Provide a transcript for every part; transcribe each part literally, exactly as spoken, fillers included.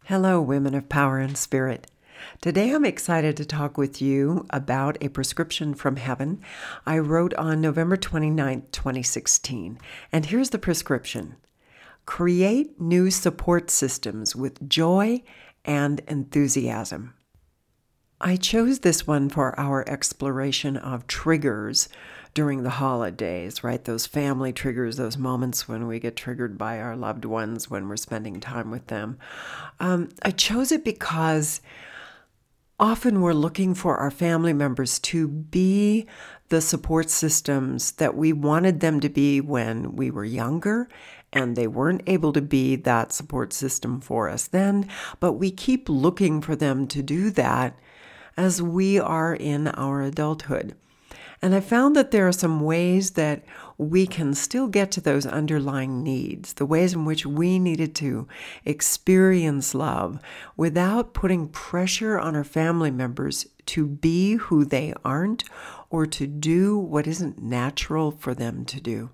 Hello, women of power and spirit. Today I'm excited to talk with you about a prescription from heaven I wrote on November twenty-ninth, twenty sixteen. And here's the prescription. Create new support systems with joy and enthusiasm. I chose this one for our exploration of triggers during the holidays, right? Those family triggers, those moments when we get triggered by our loved ones when we're spending time with them. Um, I chose it because often we're looking for our family members to be the support systems that we wanted them to be when we were younger, and they weren't able to be that support system for us then, but we keep looking for them to do that as we are in our adulthood. And I found that there are some ways that we can still get to those underlying needs, the ways in which we needed to experience love without putting pressure on our family members to be who they aren't or to do what isn't natural for them to do.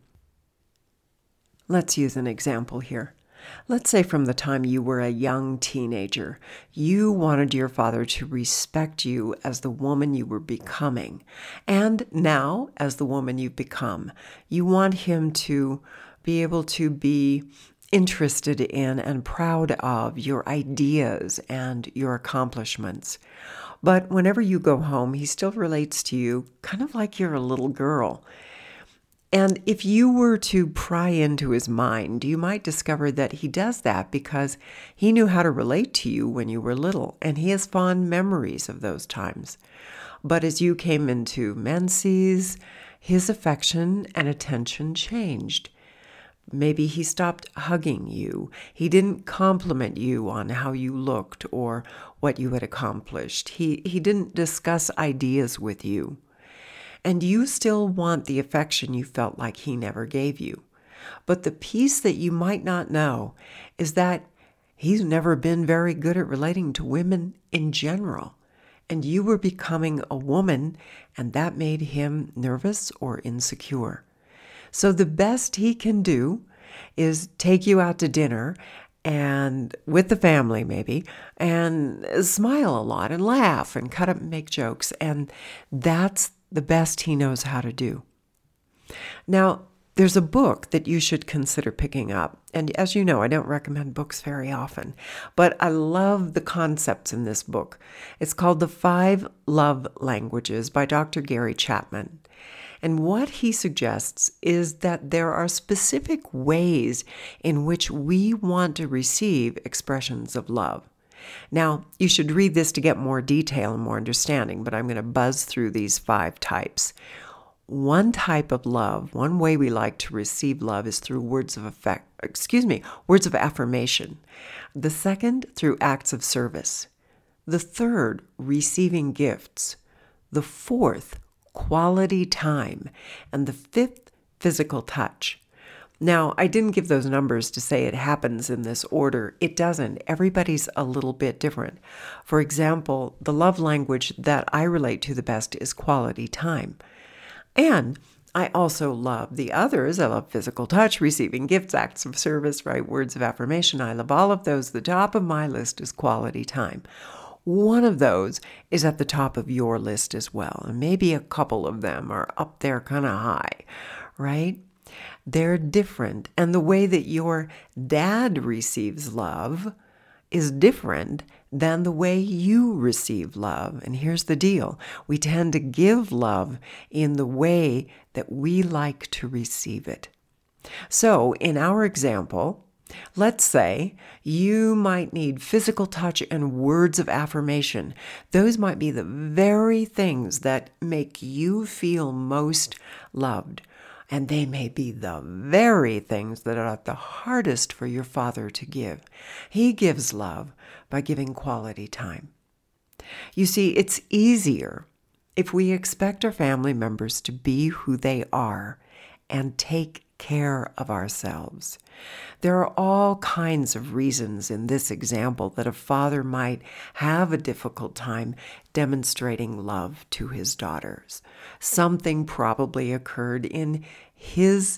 Let's use an example here. Let's say from the time you were a young teenager, you wanted your father to respect you as the woman you were becoming. And now, as the woman you've become, you want him to be able to be interested in and proud of your ideas and your accomplishments. But whenever you go home, he still relates to you kind of like you're a little girl. And if you were to pry into his mind, you might discover that he does that because he knew how to relate to you when you were little, and he has fond memories of those times. But as you came into menses, his affection and attention changed. Maybe he stopped hugging you. He didn't compliment you on how you looked or what you had accomplished. He, he didn't discuss ideas with you. And you still want the affection you felt like he never gave you. But the piece that you might not know is that he's never been very good at relating to women in general. And you were becoming a woman, and that made him nervous or insecure. So the best he can do is take you out to dinner and with the family maybe, and smile a lot and laugh and cut up and make jokes. And that's the best he knows how to do. Now, there's a book that you should consider picking up. And as you know, I don't recommend books very often, but I love the concepts in this book. It's called The Five Love Languages by Doctor Gary Chapman. And what he suggests is that there are specific ways in which we want to receive expressions of love. Now, you should read this to get more detail and more understanding, but I'm going to buzz through these five types. One type of love, one way we like to receive love is through words of affect, excuse me, words of affirmation. The second, through acts of service. The third, receiving gifts. The fourth, quality time. And the fifth, physical touch. Now, I didn't give those numbers to say it happens in this order. It doesn't. Everybody's a little bit different. For example, the love language that I relate to the best is quality time. And I also love the others. I love physical touch, receiving gifts, acts of service, right? Words of affirmation. I love all of those. The top of my list is quality time. One of those is at the top of your list as well. And maybe a couple of them are up there kind of high, right? They're different. And the way that your dad receives love is different than the way you receive love. And here's the deal. We tend to give love in the way that we like to receive it. So in our example, let's say you might need physical touch and words of affirmation. Those might be the very things that make you feel most loved. And they may be the very things that are the hardest for your father to give. He gives love by giving quality time. You see, it's easier if we expect our family members to be who they are and take care of ourselves. There are all kinds of reasons in this example that a father might have a difficult time demonstrating love to his daughters. Something probably occurred in his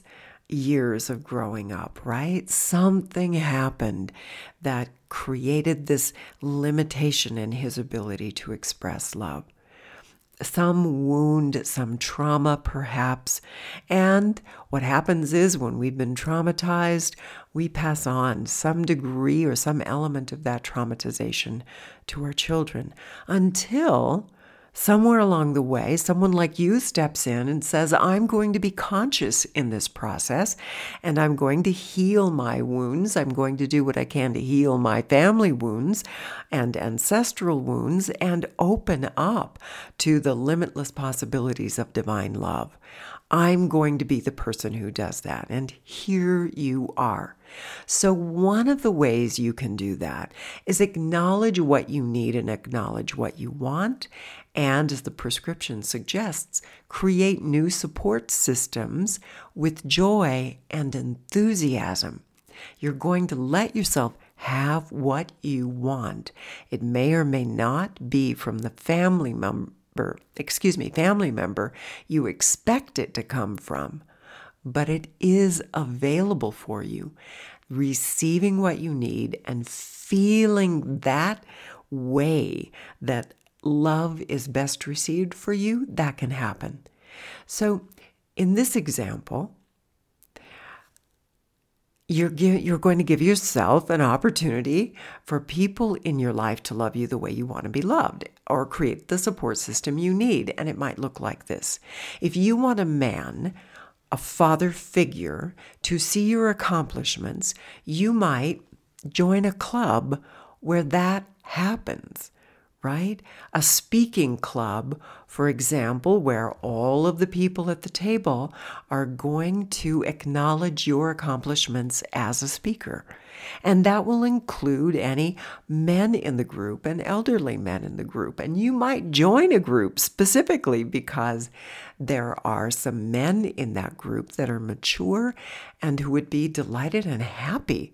years of growing up, right? Something happened that created this limitation in his ability to express love. Some wound, some trauma perhaps. And what happens is when we've been traumatized, we pass on some degree or some element of that traumatization to our children until somewhere along the way, someone like you steps in and says, I'm going to be conscious in this process, and I'm going to heal my wounds. I'm going to do what I can to heal my family wounds and ancestral wounds and open up to the limitless possibilities of divine love. I'm going to be the person who does that. And here you are. So one of the ways you can do that is acknowledge what you need and acknowledge what you want. And as the prescription suggests, create new support systems with joy and enthusiasm. You're going to let yourself have what you want. It may or may not be from the family member excuse me, family member you expect it to come from, but it is available for you. Receiving what you need and feeling that way that love is best received for you, that can happen. So in this example, You're, you're going to give yourself an opportunity for people in your life to love you the way you want to be loved, or create the support system you need. And it might look like this. If you want a man, a father figure, to see your accomplishments, you might join a club where that happens. Right? A speaking club, for example, where all of the people at the table are going to acknowledge your accomplishments as a speaker. And that will include any men in the group and elderly men in the group. And you might join a group specifically because there are some men in that group that are mature and who would be delighted and happy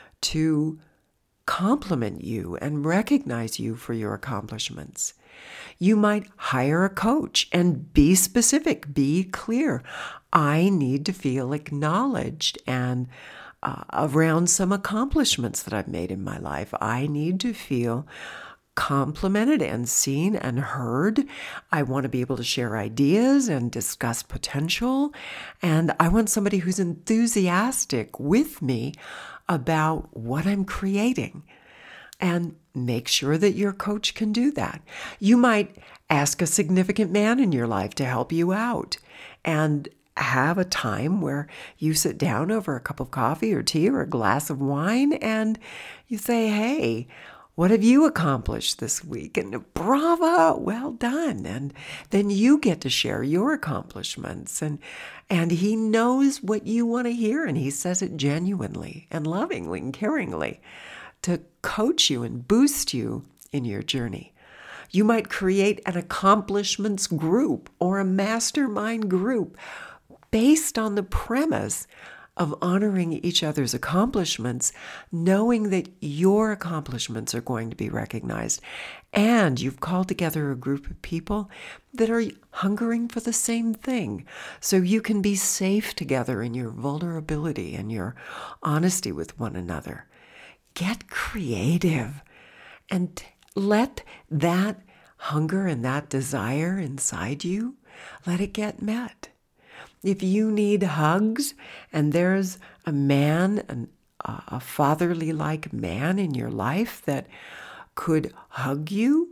to compliment you and recognize you for your accomplishments. You might hire a coach and be specific, be clear. I need to feel acknowledged and uh, around some accomplishments that I've made in my life. I need to feel complimented and seen and heard. I want to be able to share ideas and discuss potential. And I want somebody who's enthusiastic with me about what I'm creating. And make sure that your coach can do that. You might ask a significant man in your life to help you out and have a time where you sit down over a cup of coffee or tea or a glass of wine and you say, hey, what have you accomplished this week? And bravo, well done. And then you get to share your accomplishments. And, and he knows what you want to hear, and he says it genuinely and lovingly and caringly to coach you and boost you in your journey. You might create an accomplishments group or a mastermind group based on the premise of honoring each other's accomplishments, knowing that your accomplishments are going to be recognized. And you've called together a group of people that are hungering for the same thing. So you can be safe together in your vulnerability and your honesty with one another. Get creative and let that hunger and that desire inside you, let it get met. If you need hugs and there's a man, an, a fatherly-like man in your life that could hug you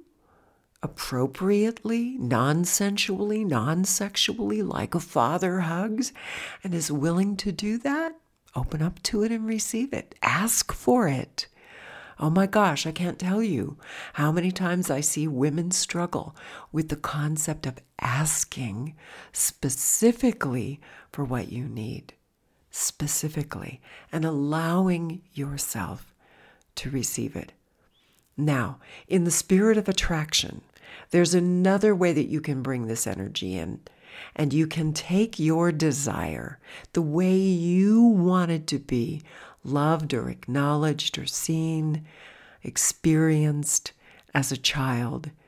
appropriately, non-sensually, non-sexually, like a father hugs, and is willing to do that, open up to it and receive it. Ask for it. Oh my gosh, I can't tell you how many times I see women struggle with the concept of asking specifically for what you need, specifically, and allowing yourself to receive it. Now, in the spirit of attraction, there's another way that you can bring this energy in, and you can take your desire, the way you want it to be, loved or acknowledged or seen, experienced as a child,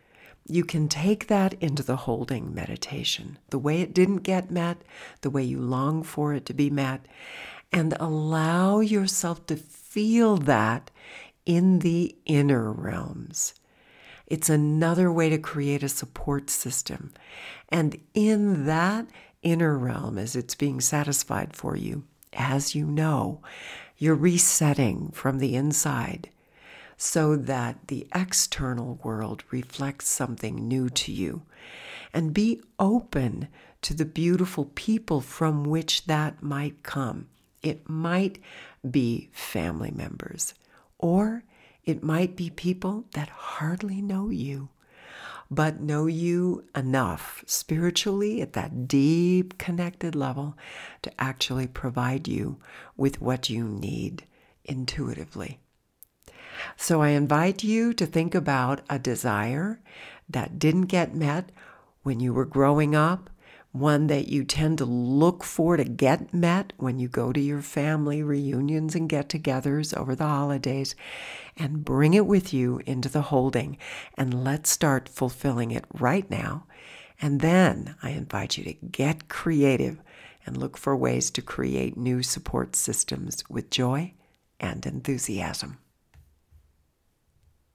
you can take that into the holding meditation, the way it didn't get met, the way you long for it to be met, and allow yourself to feel that in the inner realms. It's another way to create a support system. And in that inner realm, as it's being satisfied for you, as you know, you're resetting from the inside so that the external world reflects something new to you. And be open to the beautiful people from which that might come. It might be family members, or it might be people that hardly know you, but know you enough spiritually at that deep connected level to actually provide you with what you need intuitively. So I invite you to think about a desire that didn't get met when you were growing up, one that you tend to look for to get met when you go to your family reunions and get-togethers over the holidays, and bring it with you into the holding. And let's start fulfilling it right now. And then I invite you to get creative and look for ways to create new support systems with joy and enthusiasm.